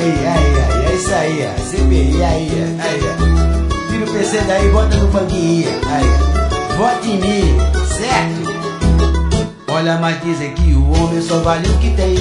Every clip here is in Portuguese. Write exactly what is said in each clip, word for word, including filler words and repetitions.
Aí, aí, aí, é isso aí, ó. C P I, aí, aí, ó. Tira o P C daí, bota no banquinho, aí, ó. Vote em mim, certo? Olha, mas dizem que o homem só vale o que tem.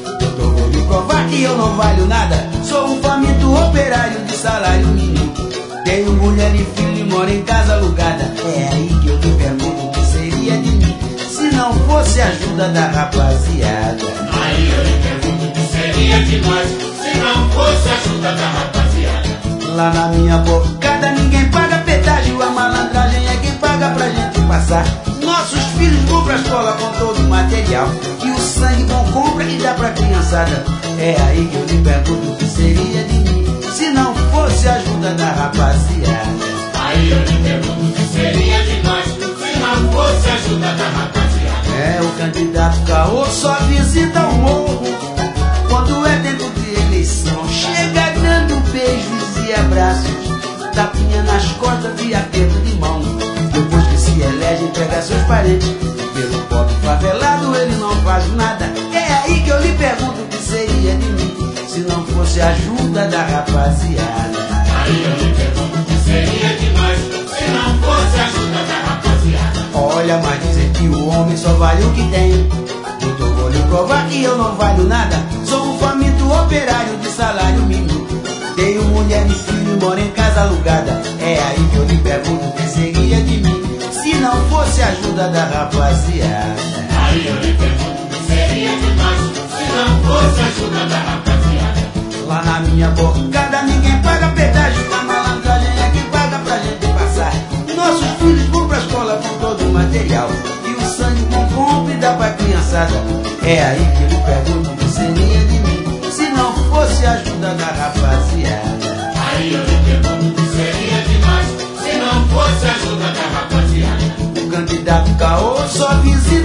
Eu vou me provar que eu não valho nada. Sou um faminto operário de salário mínimo. Tenho mulher e filho e moro em casa alugada. É aí que eu te pergunto o que seria de mim se não fosse a ajuda da rapaziada. Aí eu lhe pergunto o que seria de nós se não fosse a ajuda da rapaziada. Lá na minha bocada ninguém paga pedágio. A malandragem é quem paga pra gente passar. Nossos filhos vão pra escola com todo o material e o sangue bom compra e dá pra criançada. É aí que eu lhe pergunto o que seria de mim se não fosse a ajuda da rapaziada. Aí eu lhe pergunto o que seria de nós se não fosse a ajuda da rapaziada. É, o candidato Caô só visita o morro quando é tempo de eleição. Chega dando beijos e abraços, tapinha nas costas e aperto de mão. Depois que se elege, entrega seus parentes. Pelo pobre favelado ele não faz nada. É aí que eu lhe pergunto o que seria de mim se não fosse a ajuda da rapaziada. Aí eu lhe pergunto o que seria de nós se não fosse a ajuda da rapaziada. Olha, mas dizem que o homem só vale o que tem. Então vou lhe provar que eu não valho nada. Sou um faminto operário de salário mínimo. Tenho mulher e filho e moro em casa alugada. É aí que eu lhe pergunto o que seria de mim se não fosse a ajuda da rapaziada. Aí eu lhe pergunto o que seria de nós se não fosse a ajuda da rapaziada. Lá na minha bocada ninguém paga pedágio. A malandragem é quem paga pra gente passar. Nossos filhos vão pra escola com todo o material e o sangue bom compra e dá pra criançada. É aí que eu lhe pergunto o que seria de mim se não fosse a ajuda da rapaziada. Aí eu lhe pergunto o que seria de nós se não fosse a ajuda da rapaziada. O candidato Caô só visita